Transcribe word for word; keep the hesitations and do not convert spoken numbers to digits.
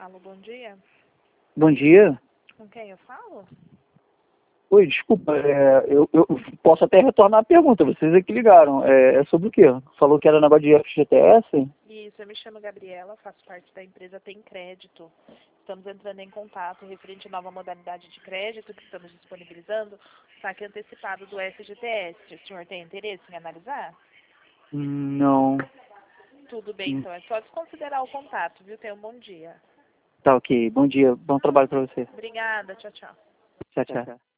Alô, bom dia. Bom dia. Com quem eu falo? Oi, desculpa, é, eu, eu posso até retornar a pergunta, vocês é que ligaram. É, é sobre o quê? Falou que era negócio de F G T S? Isso, eu me chamo Gabriela, faço parte da empresa Tem Crédito. Estamos entrando em contato referente à nova modalidade de crédito que estamos disponibilizando, saque antecipado do F G T S. O senhor tem interesse em analisar? Não. Tudo bem, Hum, então. É só desconsiderar o contato, viu? Tenha um bom dia. Tá ok. Bom dia, bom trabalho pra você. Obrigada, tchau, tchau. Tchau, tchau.